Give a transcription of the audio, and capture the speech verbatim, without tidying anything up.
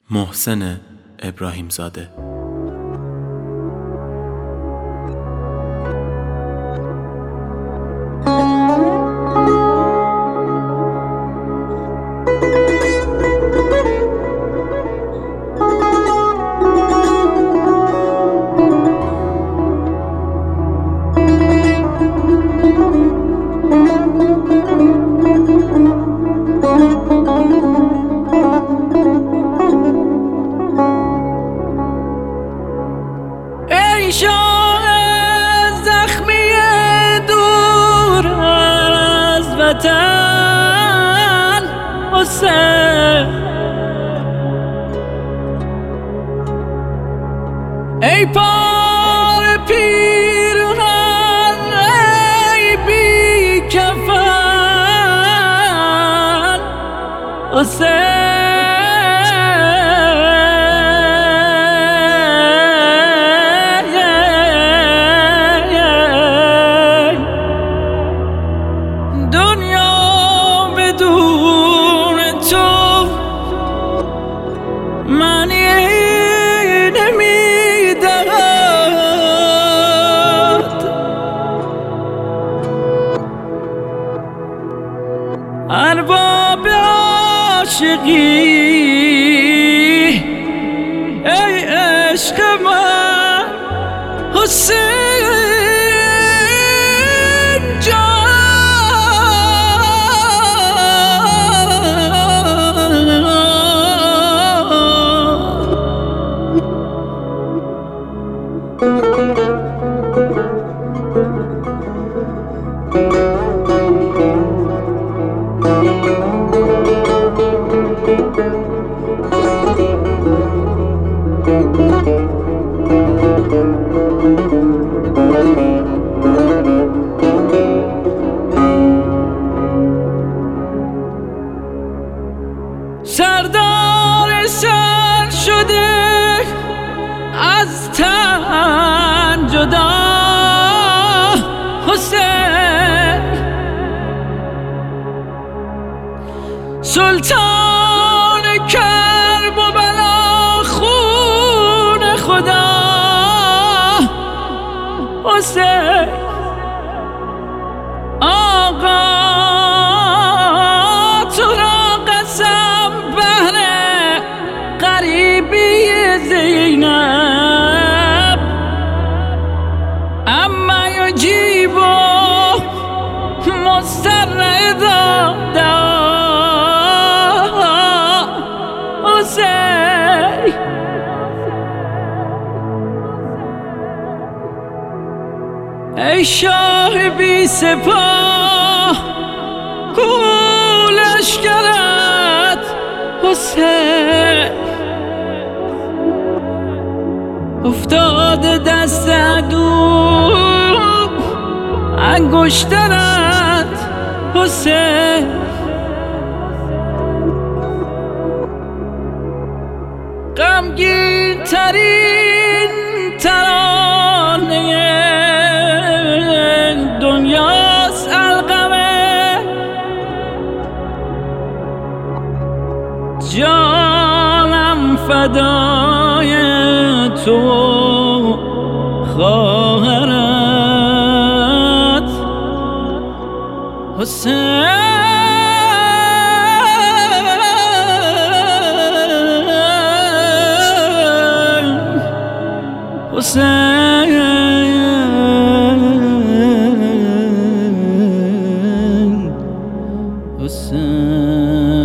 محسن ابراهیم زاده. شاه زخمی دور از وطن حسین، ای پار پیرهن ای بی کفن حسین. معنی نمیدهد ارباب عاشقی، ای عشق من حسین جان. سردار سر شده از تن جدا حسین، سلطان کرب و بلا خون خدا حسین. آقا تو را قسم بهر غریبی زینب، اما یجیب مضطر اذا دعا حسین. ای شاه بی سپاه کو لشکرت حسین، افتاده دست عدو انگشترت حسین. غمگین ترین ترانه دنیاست القمه، جانم فدای تو خواهرت حسین. حسین حسین